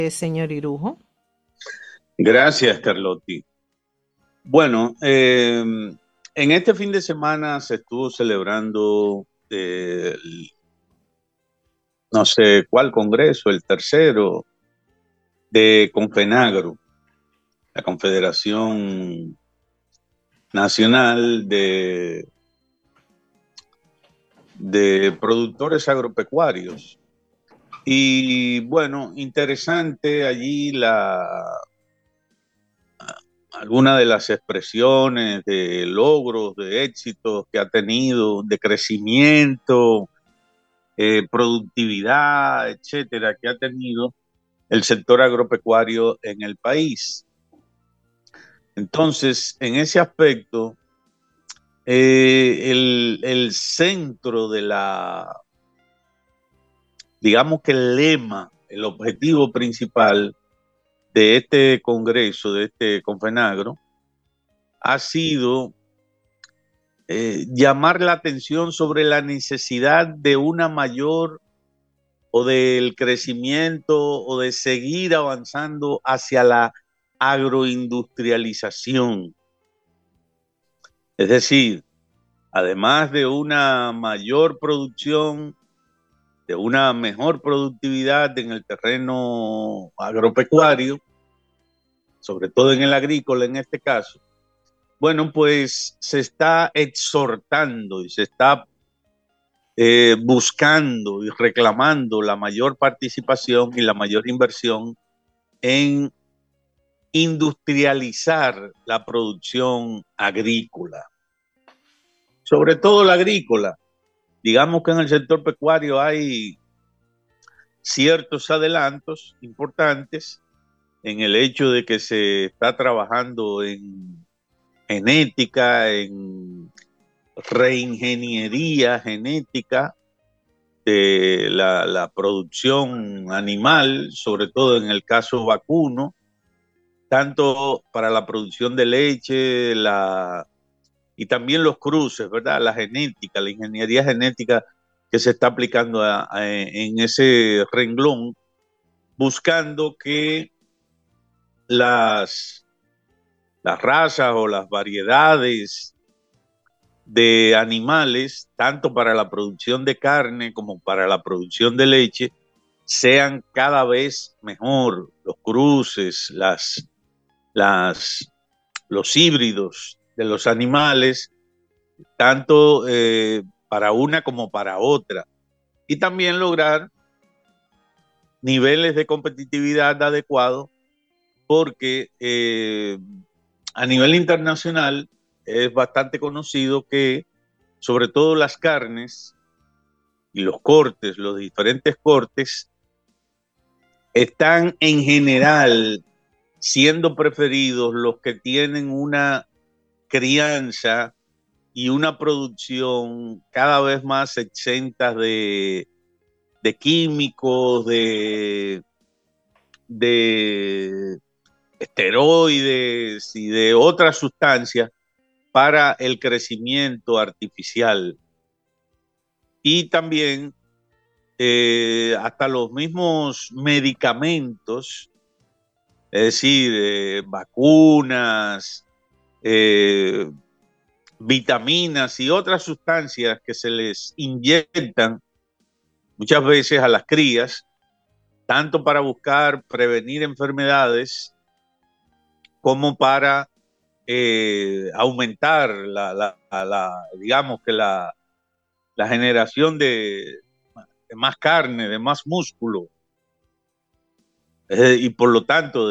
señor Irujo. Gracias, Carlotti. Bueno, en este fin de semana se estuvo celebrando, no sé cuál congreso, el tercero de Confenagro, la Confederación Nacional de Productores Agropecuarios. Y bueno, interesante allí algunas de las expresiones de logros, de éxitos que ha tenido, de crecimiento, productividad, etcétera, que ha tenido el sector agropecuario en el país. Entonces, en ese aspecto, el centro de digamos que el lema, el objetivo principal de este congreso, de este Confenagro, ha sido llamar la atención sobre la necesidad de una mayor o del crecimiento o de seguir avanzando hacia la agroindustrialización. Es decir, además de una mayor producción, de una mejor productividad en el terreno agropecuario, sobre todo en el agrícola en este caso, bueno, pues se está exhortando y se está buscando y reclamando la mayor participación y la mayor inversión en industrializar la producción agrícola, sobre todo la agrícola. Digamos que en el sector pecuario hay ciertos adelantos importantes en el hecho de que se está trabajando en genética, en reingeniería genética de la producción animal, sobre todo en el caso vacuno, tanto para la producción de leche, y también los cruces, ¿verdad? La genética, la ingeniería genética que se está aplicando en ese renglón, buscando que las, las razas o las variedades de animales, tanto para la producción de carne como para la producción de leche, sean cada vez mejor. Los cruces, las, los híbridos de los animales, tanto para una como para otra. Y también lograr niveles de competitividad adecuados, porque a nivel internacional es bastante conocido que sobre todo las carnes y los cortes, los diferentes cortes, están en general siendo preferidos los que tienen una crianza y una producción cada vez más exentas de químicos, de esteroides y de otras sustancias para el crecimiento artificial. Y también hasta los mismos medicamentos, es decir, vacunas, eh, vitaminas y otras sustancias que se les inyectan muchas veces a las crías, tanto para buscar prevenir enfermedades como para aumentar digamos que la generación de más carne, de más músculo, y por lo tanto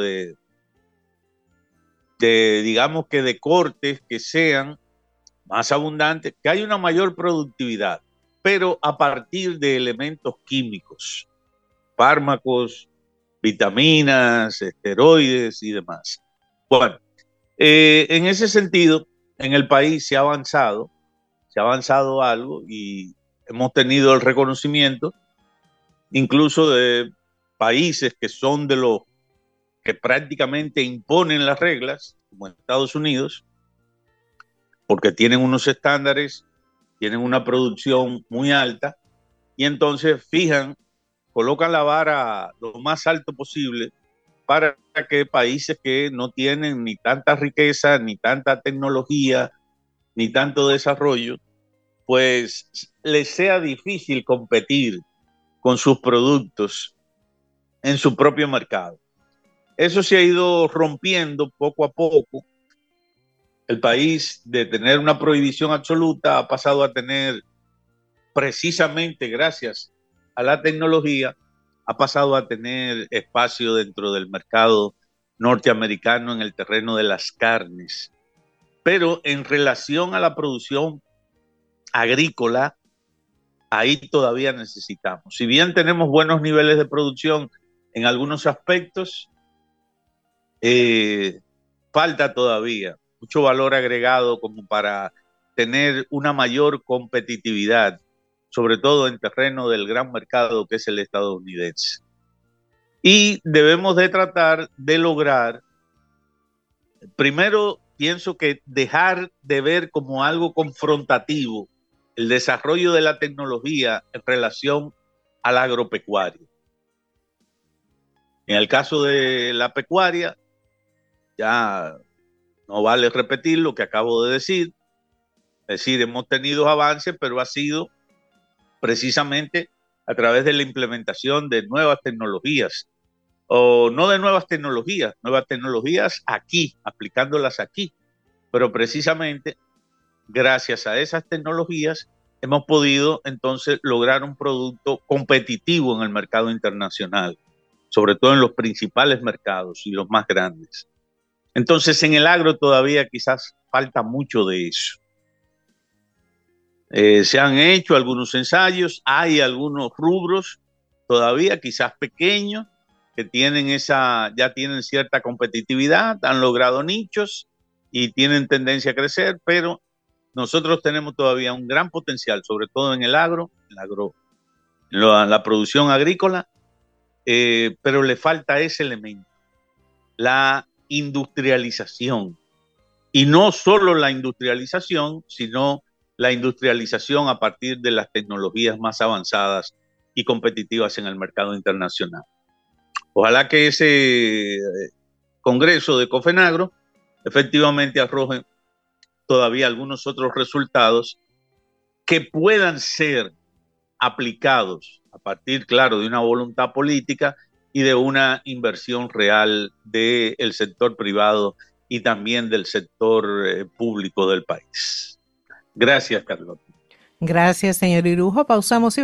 digamos que de cortes que sean más abundantes, que haya una mayor productividad, pero a partir de elementos químicos, fármacos, vitaminas, esteroides y demás. Bueno, en ese sentido, en el país se ha avanzado algo y hemos tenido el reconocimiento incluso de países que son de los que prácticamente imponen las reglas, como Estados Unidos, porque tienen unos estándares, tienen una producción muy alta y entonces fijan, colocan la vara lo más alto posible para que países que no tienen ni tanta riqueza, ni tanta tecnología, ni tanto desarrollo, pues les sea difícil competir con sus productos en su propio mercado. Eso se ha ido rompiendo poco a poco. El país, de tener una prohibición absoluta, ha pasado a tener, precisamente gracias a la tecnología, ha pasado a tener espacio dentro del mercado norteamericano en el terreno de las carnes. Pero en relación a la producción agrícola, ahí todavía necesitamos. Si bien tenemos buenos niveles de producción en algunos aspectos, falta todavía mucho valor agregado como para tener una mayor competitividad, sobre todo en terreno del gran mercado que es el estadounidense. Y debemos de tratar de lograr, primero pienso que dejar de ver como algo confrontativo el desarrollo de la tecnología en relación al agropecuario. En el caso de la pecuaria, ya no vale repetir lo que acabo de decir, es decir, hemos tenido avances, pero ha sido precisamente a través de la implementación de nuevas tecnologías, o no de nuevas tecnologías aquí, aplicándolas aquí, pero precisamente gracias a esas tecnologías hemos podido entonces lograr un producto competitivo en el mercado internacional, sobre todo en los principales mercados y los más grandes. Entonces en el agro todavía quizás falta mucho de eso. Se han hecho algunos ensayos, hay algunos rubros todavía quizás pequeños que ya tienen cierta competitividad, han logrado nichos y tienen tendencia a crecer, pero nosotros tenemos todavía un gran potencial, sobre todo en el agro, la producción agrícola, pero le falta ese elemento, la industrialización. Y no solo la industrialización, sino la industrialización a partir de las tecnologías más avanzadas y competitivas en el mercado internacional. Ojalá que ese congreso de COFENAGRO efectivamente arroje todavía algunos otros resultados que puedan ser aplicados a partir, claro, de una voluntad política y de una inversión real del sector privado y también del sector público del país. Gracias, Carlos. Gracias, señor Irujo. Pausamos y